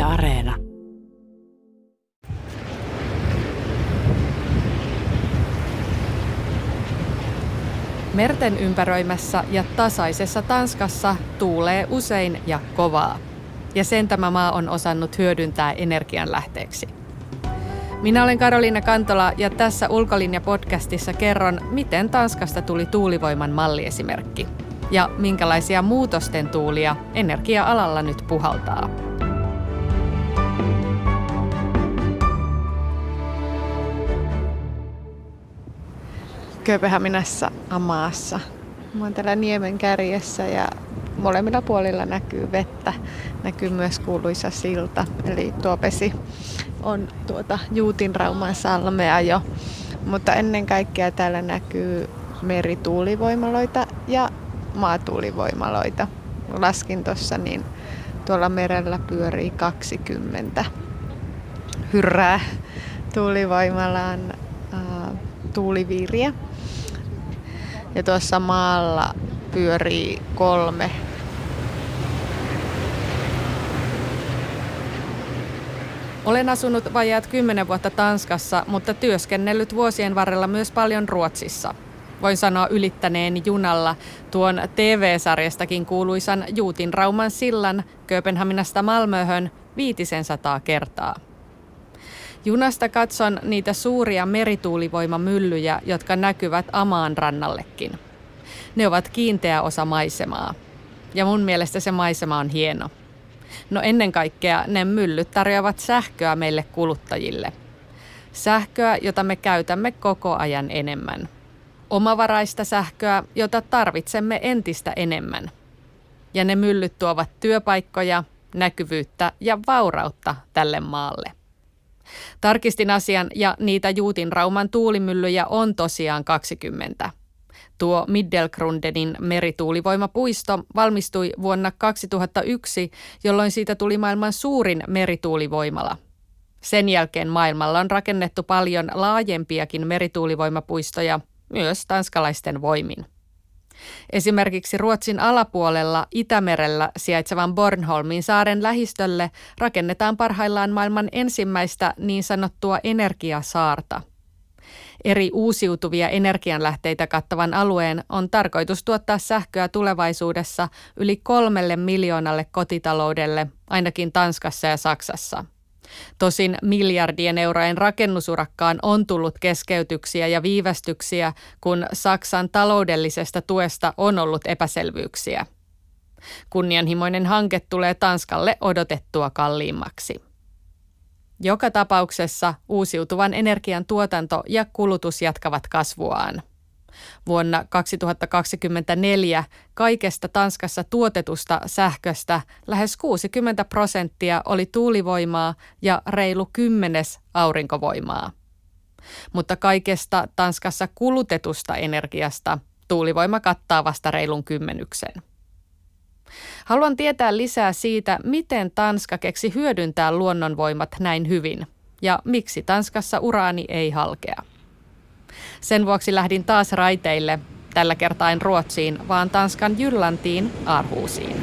Areena. Merten ympäröimässä ja tasaisessa Tanskassa tuulee usein ja kovaa. Ja sen tämä maa on osannut hyödyntää energianlähteeksi. Minä olen Karoliina Kantola ja tässä Ulkolinja-podcastissa kerron, miten Tanskasta tuli tuulivoiman malliesimerkki. Ja minkälaisia muutosten tuulia energia-alalla nyt puhaltaa. Kööpenhaminassa Amaassa. Mä oon täällä niemen kärjessä ja molemmilla puolilla näkyy vettä. Näkyy myös kuuluisa silta, eli tuo vesi on Juutinrauman salmea jo. Mutta ennen kaikkea täällä näkyy merituulivoimaloita ja maatuulivoimaloita. Laskin tuossa, niin tuolla merellä pyörii 20 hyrrää tuulivoimalan tuuliviiriä. Ja tuossa maalla pyörii 3. Olen asunut vajaat 10 vuotta Tanskassa, mutta työskennellyt vuosien varrella myös paljon Ruotsissa. Voin sanoa ylittäneeni junalla tuon TV-sarjastakin kuuluisan Juutinrauman sillan Kööpenhaminasta Malmöhön 500 kertaa. Junasta katson niitä suuria merituulivoimamyllyjä, jotka näkyvät Amaan rannallekin. Ne ovat kiinteä osa maisemaa. Ja mun mielestä se maisema on hieno. No ennen kaikkea ne myllyt tarjoavat sähköä meille kuluttajille. Sähköä, jota me käytämme koko ajan enemmän. Omavaraista sähköä, jota tarvitsemme entistä enemmän. Ja ne myllyt tuovat työpaikkoja, näkyvyyttä ja vaurautta tälle maalle. Tarkistin asian ja niitä Juutinrauman tuulimyllyjä on tosiaan 20. Tuo Middelgrundenin merituulivoimapuisto valmistui vuonna 2001, jolloin siitä tuli maailman suurin merituulivoimala. Sen jälkeen maailmalla on rakennettu paljon laajempiakin merituulivoimapuistoja, myös tanskalaisten voimin. Esimerkiksi Ruotsin alapuolella Itämerellä sijaitsevan Bornholmin saaren lähistölle rakennetaan parhaillaan maailman ensimmäistä niin sanottua energiasaarta. Eri uusiutuvia energianlähteitä kattavan alueen on tarkoitus tuottaa sähköä tulevaisuudessa yli 3 miljoonalle kotitaloudelle, ainakin Tanskassa ja Saksassa. Tosin miljardien eurojen rakennusurakkaan on tullut keskeytyksiä ja viivästyksiä, kun Saksan taloudellisesta tuesta on ollut epäselvyyksiä. Kunnianhimoinen hanke tulee Tanskalle odotettua kalliimmaksi. Joka tapauksessa uusiutuvan energian tuotanto ja kulutus jatkavat kasvuaan. Vuonna 2024 kaikesta Tanskassa tuotetusta sähköstä lähes 60% oli tuulivoimaa ja reilu 10 aurinkovoimaa. Mutta kaikesta Tanskassa kulutetusta energiasta tuulivoima kattaa vasta reilun 10. Haluan tietää lisää siitä, miten Tanska keksi hyödyntää luonnonvoimat näin hyvin ja miksi Tanskassa uraani ei halkea. Sen vuoksi lähdin taas raiteille, tällä kertaa en Ruotsiin, vaan Tanskan Jyllantiin, Aarhusiin.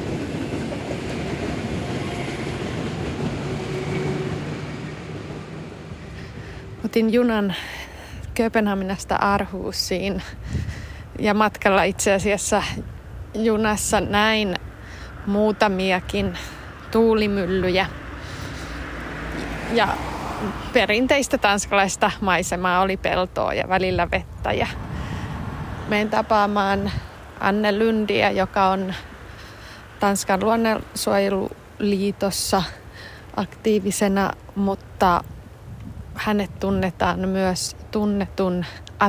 Otin junan Kööpenhaminasta Aarhusiin ja matkalla itse asiassa junassa näin muutamiakin tuulimyllyjä. Ja perinteistä tanskalaista maisemaa oli peltoa ja välillä vettä. Ja menen tapaamaan Anne Lundia, joka on Tanskan luonnonsuojeluliitossa aktiivisena, mutta hänet tunnetaan myös tunnetun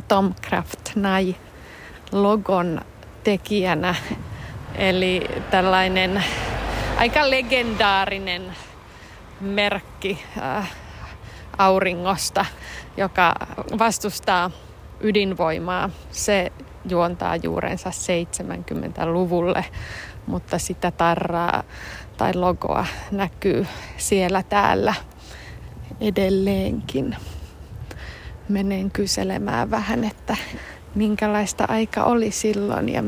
Atomkraft-logon tekijänä. Eli tällainen aika legendaarinen merkki auringosta, joka vastustaa ydinvoimaa. Se juontaa juurensa 70-luvulle, mutta sitä tarraa tai logoa näkyy siellä täällä edelleenkin. Menen kyselemään vähän, että minkälaista aika oli silloin ja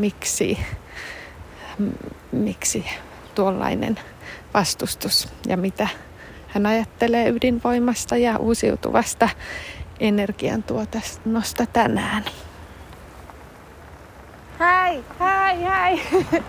miksi tuollainen vastustus ja mitä hän ajattelee ydinvoimasta ja uusiutuvasta energiantuotannosta tänään. Hej, hej, hej.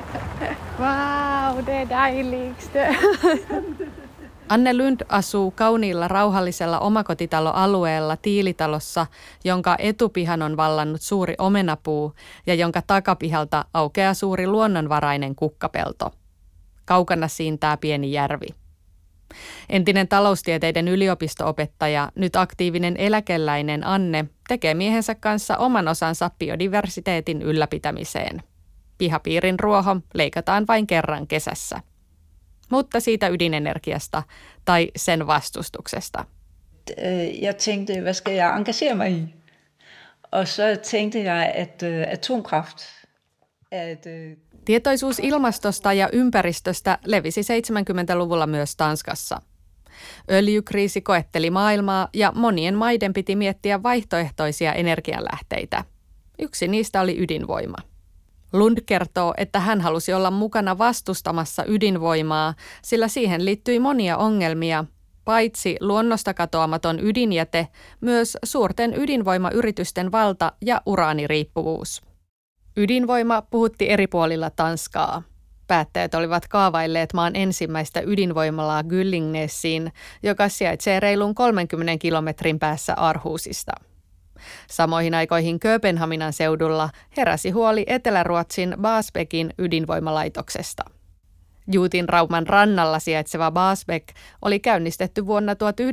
Wow, det är dejligste. Anne Lund asuu kauniilla rauhallisella omakotitaloalueella Tiilitalossa, jonka etupihan on vallannut suuri omenapuu ja jonka takapihalta aukeaa suuri luonnonvarainen kukkapelto. Kaukana siintää pieni järvi. Entinen taloustieteiden yliopisto-opettaja, nyt aktiivinen eläkeläinen Anne, tekee miehensä kanssa oman osansa biodiversiteetin ylläpitämiseen. Pihapiirin ruoho leikataan vain kerran kesässä. Mutta siitä ydinenergiasta tai sen vastustuksesta. Jeg tænkte, hvad skal jeg engagere mig i? Og så tænkte jeg, at atomkraft... Tietoisuus ilmastosta ja ympäristöstä levisi 70-luvulla myös Tanskassa. Öljykriisi koetteli maailmaa ja monien maiden piti miettiä vaihtoehtoisia energianlähteitä. Yksi niistä oli ydinvoima. Lund kertoo, että hän halusi olla mukana vastustamassa ydinvoimaa, sillä siihen liittyi monia ongelmia, paitsi luonnosta katoamaton ydinjäte, myös suurten ydinvoimayritysten valta ja uraaniriippuvuus. Ydinvoima puhutti eri puolilla Tanskaa. Päättäjät olivat kaavailleet maan ensimmäistä ydinvoimalaa Gyllingnessiin, joka sijaitsee reilun 30 kilometrin päässä Aarhusista. Samoihin aikoihin Kööpenhaminan seudulla heräsi huoli Etelä-Ruotsin Barsebäckin ydinvoimalaitoksesta. Juutin Rauman rannalla sijaitseva Barsebäck oli käynnistetty vuonna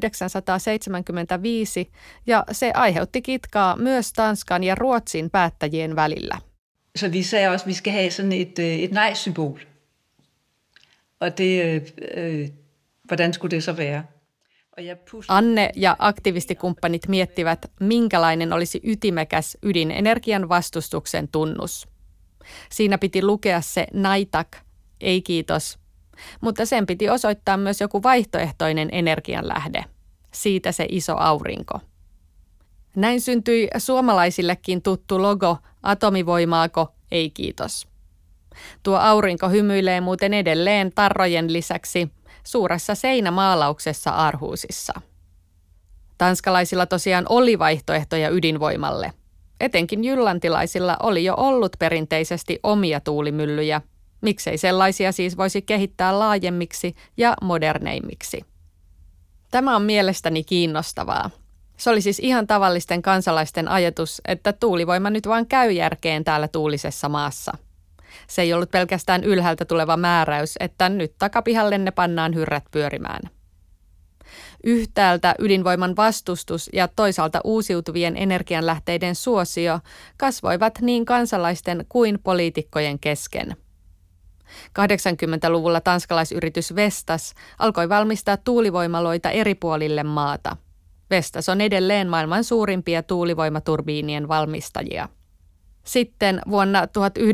1975 ja se aiheutti kitkaa myös Tanskan ja Ruotsin päättäjien välillä. Så vi sagde også, at vi skal have sådan et nej-symbol. Og det, hvordan skulle det så være? Anne ja aktivistikumppanit miettivät, minkälainen olisi ytimekäs ydinenergian vastustuksen tunnus. Siinä piti lukea se naitak, ei kiitos, mutta sen piti osoittaa myös joku vaihtoehtoinen energianlähde. Siitä se iso aurinko. Näin syntyi suomalaisillekin tuttu logo atomivoimaako, ei kiitos. Tuo aurinko hymyilee muuten edelleen tarrojen lisäksi suuressa seinämaalauksessa Aarhusissa. Tanskalaisilla tosiaan oli vaihtoehtoja ydinvoimalle. Etenkin jyllantilaisilla oli jo ollut perinteisesti omia tuulimyllyjä. Miksei sellaisia siis voisi kehittää laajemmiksi ja moderneimmiksi? Tämä on mielestäni kiinnostavaa. Se oli siis ihan tavallisten kansalaisten ajatus, että tuulivoima nyt vaan käy järkeen täällä tuulisessa maassa. Se ei ollut pelkästään ylhäältä tuleva määräys, että nyt takapihallenne pannaan hyrrät pyörimään. Yhtäältä ydinvoiman vastustus ja toisaalta uusiutuvien energianlähteiden suosio kasvoivat niin kansalaisten kuin poliitikkojen kesken. 80-luvulla tanskalaisyritys Vestas alkoi valmistaa tuulivoimaloita eri puolille maata. Vestas on edelleen maailman suurimpia tuulivoimaturbiinien valmistajia. Sitten vuonna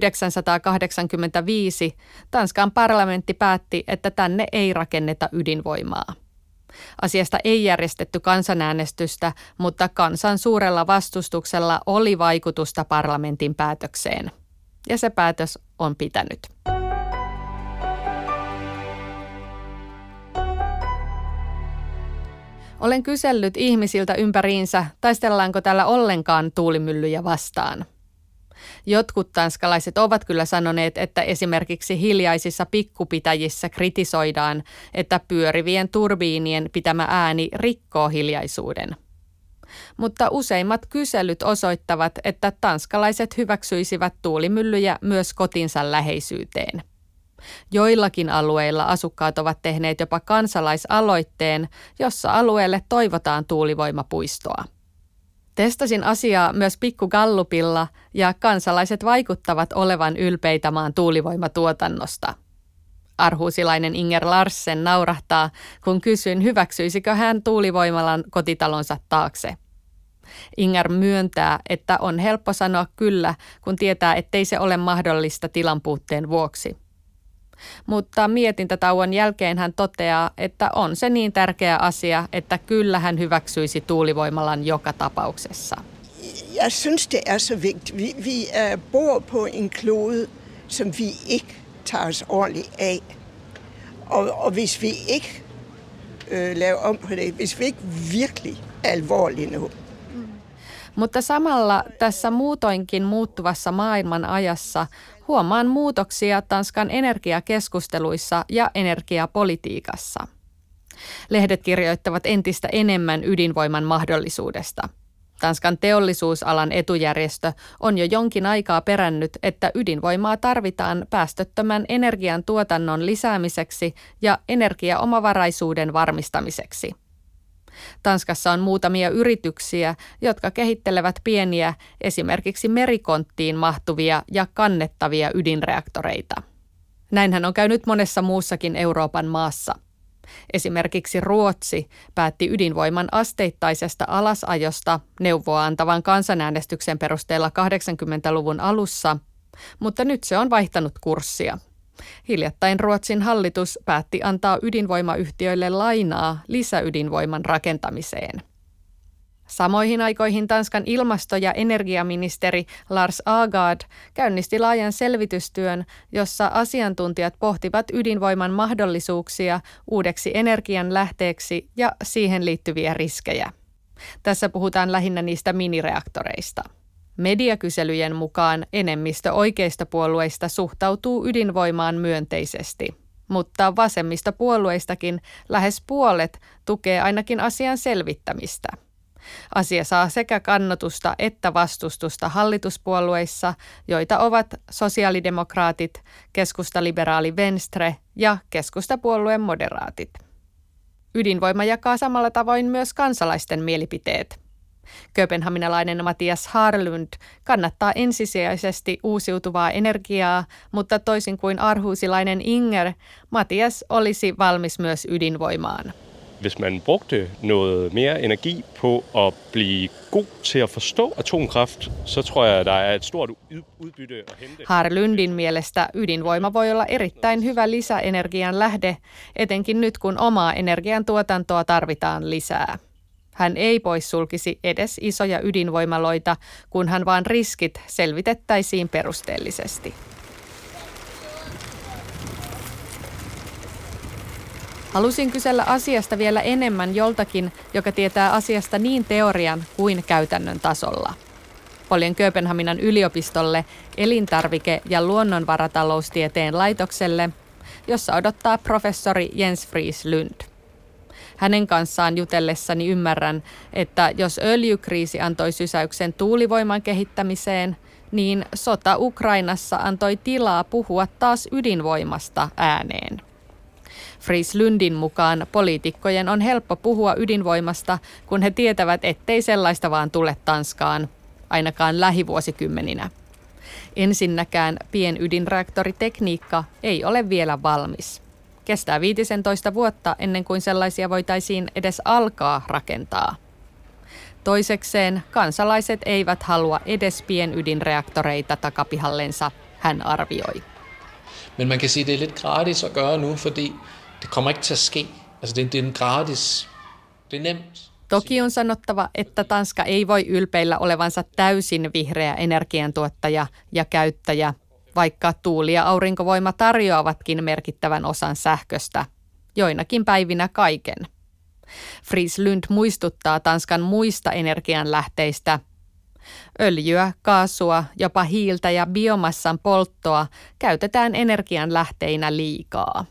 1985 Tanskan parlamentti päätti, että tänne ei rakenneta ydinvoimaa. Asiasta ei järjestetty kansanäänestystä, mutta kansan suurella vastustuksella oli vaikutusta parlamentin päätökseen. Ja se päätös on pitänyt. Olen kysellyt ihmisiltä ympäriinsä, taistellaanko täällä ollenkaan tuulimyllyjä vastaan. Jotkut tanskalaiset ovat kyllä sanoneet, että esimerkiksi hiljaisissa pikkupitäjissä kritisoidaan, että pyörivien turbiinien pitämä ääni rikkoo hiljaisuuden. Mutta useimmat kyselyt osoittavat, että tanskalaiset hyväksyisivät tuulimyllyjä myös kotinsa läheisyyteen. Joillakin alueilla asukkaat ovat tehneet jopa kansalaisaloitteen, jossa alueelle toivotaan tuulivoimapuistoa. Testasin asiaa myös Pikku Gallupilla ja kansalaiset vaikuttavat olevan ylpeitä maan tuulivoimatuotannosta. Aarhusilainen Inger Larsen naurahtaa, kun kysyn, hyväksyisikö hän tuulivoimalan kotitalonsa taakse. Inger myöntää, että on helppo sanoa kyllä, kun tietää, ettei se ole mahdollista tilanpuutteen vuoksi. Mutta mietintätauon jälkeen hän toteaa, että on se niin tärkeä asia, että kyllä hän hyväksyisi tuulivoimalan joka tapauksessa. Jeg synes, det er så vigtigt. Vi bor på en klode, som vi ikke tager os ordentligt af. Og hvis vi ikke lave om på det, hvis vi ikke virkelig er alvorlige nu. Mutta samalla tässä muutoinkin muuttuvassa maailman ajassa huomaan muutoksia Tanskan energiakeskusteluissa ja energiapolitiikassa. Lehdet kirjoittavat entistä enemmän ydinvoiman mahdollisuudesta. Tanskan teollisuusalan etujärjestö on jo jonkin aikaa perännyt, että ydinvoimaa tarvitaan päästöttömän energiantuotannon lisäämiseksi ja energiaomavaraisuuden varmistamiseksi. Tanskassa on muutamia yrityksiä, jotka kehittelevät pieniä, esimerkiksi merikonttiin mahtuvia ja kannettavia ydinreaktoreita. Näinhän on käynyt monessa muussakin Euroopan maassa. Esimerkiksi Ruotsi päätti ydinvoiman asteittaisesta alasajosta neuvoa antavan kansanäänestyksen perusteella 80-luvun alussa, mutta nyt se on vaihtanut kurssia. Hiljattain Ruotsin hallitus päätti antaa ydinvoimayhtiöille lainaa lisäydinvoiman rakentamiseen. Samoihin aikoihin Tanskan ilmasto- ja energiaministeri Lars Agard käynnisti laajan selvitystyön, jossa asiantuntijat pohtivat ydinvoiman mahdollisuuksia uudeksi energianlähteeksi ja siihen liittyviä riskejä. Tässä puhutaan lähinnä niistä minireaktoreista. Mediakyselyjen mukaan enemmistö oikeistopuolueista suhtautuu ydinvoimaan myönteisesti, mutta vasemmistopuolueistakin lähes puolet tukee ainakin asian selvittämistä. Asia saa sekä kannatusta että vastustusta hallituspuolueissa, joita ovat sosiaalidemokraatit, keskustaliberaali Venstre ja keskustapuolueen moderaatit. Ydinvoima jakaa samalla tavoin myös kansalaisten mielipiteet. Kööpenhaminalainen Mattias Harlund kannattaa ensisijaisesti uusiutuvaa energiaa, mutta toisin kuin aarhusilainen Inger, Mattias olisi valmis myös ydinvoimaan. Hvis man brugte noget mere energi på at blive god til at forstå atomkraft, så tror jeg, der er et stort udbytte at hente. Harlundin mielestä ydinvoima voi olla erittäin hyvä lisäenergian lähde, etenkin nyt kun omaa energiantuotantoa tarvitaan lisää. Hän ei poissulkisi edes isoja ydinvoimaloita, kunhan vaan riskit selvitettäisiin perusteellisesti. Halusin kysellä asiasta vielä enemmän joltakin, joka tietää asiasta niin teorian kuin käytännön tasolla. Olin Kööpenhaminan yliopistolle elintarvike- ja luonnonvarataloustieteen laitokselle, jossa odottaa professori Jens Friis-Lund. Hänen kanssaan jutellessani ymmärrän, että jos öljykriisi antoi sysäyksen tuulivoiman kehittämiseen, niin sota Ukrainassa antoi tilaa puhua taas ydinvoimasta ääneen. Friis-Lundin mukaan poliitikkojen on helppo puhua ydinvoimasta, kun he tietävät, ettei sellaista vaan tule Tanskaan, ainakaan lähivuosikymmeninä. Ensinnäkään pienydinreaktoritekniikka ei ole vielä valmis. Kestää 15 vuotta ennen kuin sellaisia voitaisiin edes alkaa rakentaa. Toisekseen kansalaiset eivät halua edes pienydinreaktoreita takapihallensa, hän arvioi. Men man kan sige, det er lidt gratis at gøre nu, fordi det kommer ikke til at ske. Altså det er gratis. Det er nemt. Toki on sanottava, että Tanska ei voi ylpeillä olevansa täysin vihreä energiantuottaja ja käyttäjä, vaikka tuuli- ja aurinkovoima tarjoavatkin merkittävän osan sähköstä, joinakin päivinä kaiken. Friis-Lund muistuttaa Tanskan muista energianlähteistä. Öljyä, kaasua, jopa hiiltä ja biomassan polttoa käytetään energianlähteinä liikaa.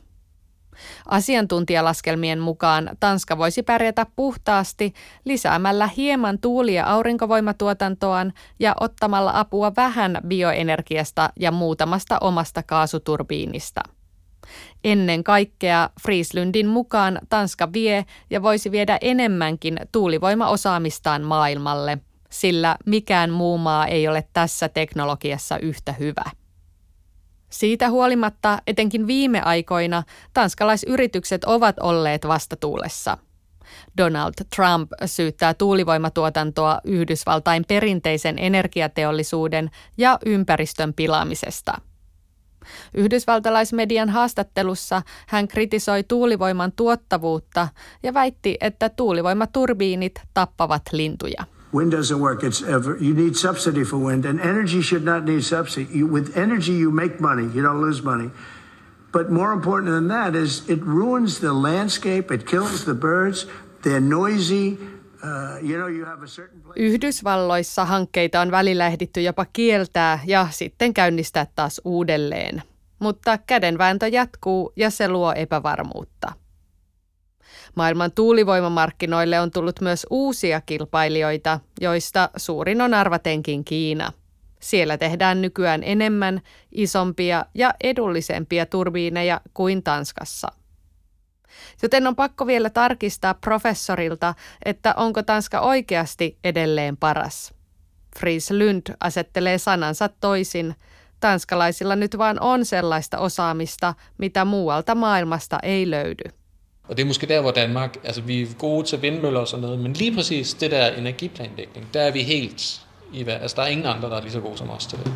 Asiantuntijalaskelmien mukaan Tanska voisi pärjätä puhtaasti lisäämällä hieman tuuli- ja aurinkovoimatuotantoaan ja ottamalla apua vähän bioenergiasta ja muutamasta omasta kaasuturbiinista. Ennen kaikkea Friis-Lundin mukaan Tanska vie ja voisi viedä enemmänkin tuulivoimaosaamistaan maailmalle, sillä mikään muu maa ei ole tässä teknologiassa yhtä hyvä. Siitä huolimatta etenkin viime aikoina tanskalaisyritykset ovat olleet vastatuulessa. Donald Trump syyttää tuulivoimatuotantoa Yhdysvaltain perinteisen energiateollisuuden ja ympäristön pilaamisesta. Yhdysvaltalaismedian haastattelussa hän kritisoi tuulivoiman tuottavuutta ja väitti, että tuulivoimaturbiinit tappavat lintuja. Wind doesn't work. You need subsidy for wind, and energy should not need subsidy. With energy, you make money. You don't lose money. But more important than that is it ruins the landscape, it kills the birds, they're noisy. You have a certain place. Yhdysvalloissa hankkeita on välillä ehditty jopa kieltää ja sitten käynnistää taas uudelleen. Mutta kädenvääntö jatkuu ja se luo epävarmuutta. Maailman tuulivoimamarkkinoille on tullut myös uusia kilpailijoita, joista suurin on arvatenkin Kiina. Siellä tehdään nykyään enemmän, isompia ja edullisempia turbiineja kuin Tanskassa. Joten on pakko vielä tarkistaa professorilta, että onko Tanska oikeasti edelleen paras. Friis Lund asettelee sanansa toisin. Tanskalaisilla nyt vaan on sellaista osaamista, mitä muualta maailmasta ei löydy. Og det er måske der, hvor Danmark, altså vi er gode til vindmøller og sådan noget, men lige præcis det der energiplanlægning, der er vi helt i hvad. Altså der er ingen andre, der er lige så gode som os til det.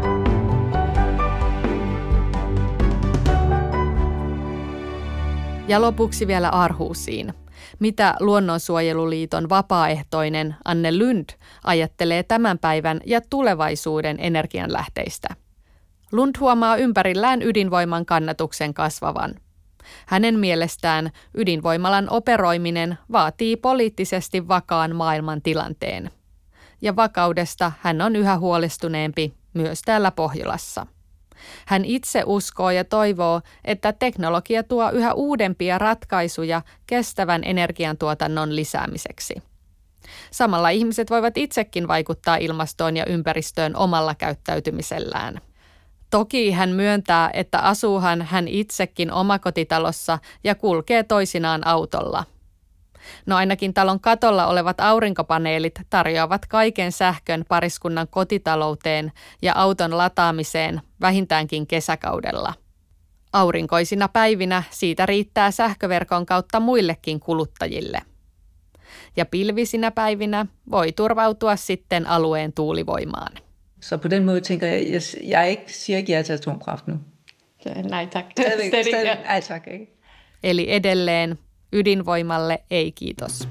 Ja lopuksi vielä Aarhusiin. Mitä Luonnonsuojeluliiton vapaaehtoinen Anne Lund ajattelee tämän päivän ja tulevaisuuden energianlähteistä? Lund huomaa ympärillään ydinvoiman kannatuksen kasvavan. Hänen mielestään ydinvoimalan operoiminen vaatii poliittisesti vakaan maailman tilanteen. Ja vakaudesta hän on yhä huolestuneempi myös täällä Pohjolassa. Hän itse uskoo ja toivoo, että teknologia tuo yhä uudempia ratkaisuja kestävän energiantuotannon lisäämiseksi. Samalla ihmiset voivat itsekin vaikuttaa ilmastoon ja ympäristöön omalla käyttäytymisellään. Toki hän myöntää, että asuuhan hän itsekin omakotitalossa ja kulkee toisinaan autolla. No ainakin talon katolla olevat aurinkopaneelit tarjoavat kaiken sähkön pariskunnan kotitalouteen ja auton lataamiseen vähintäänkin kesäkaudella. Aurinkoisina päivinä siitä riittää sähköverkon kautta muillekin kuluttajille. Ja pilvisinä päivinä voi turvautua sitten alueen tuulivoimaan. Så på den måde tænker jeg ikke siger ikke ja til atomkraft nu. Nej tak. Nej tak, ikke? Eli edelleen ydinvoimalle ei kiitos.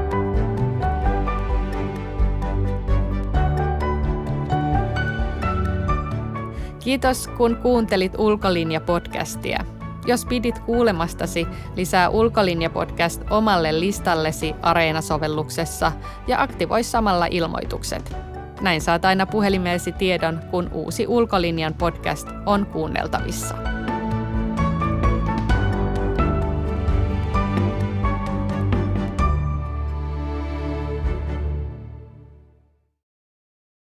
Kiitos kun kuuntelit Ulkolinja-podcastia. Jos pidit kuulemastasi, lisää Ulkolinja-podcast omalle listallesi Areena-sovelluksessa ja aktivoi samalla ilmoitukset. Näin saat aina puhelimeesi tiedon, kun uusi Ulkolinjan podcast on kuunneltavissa.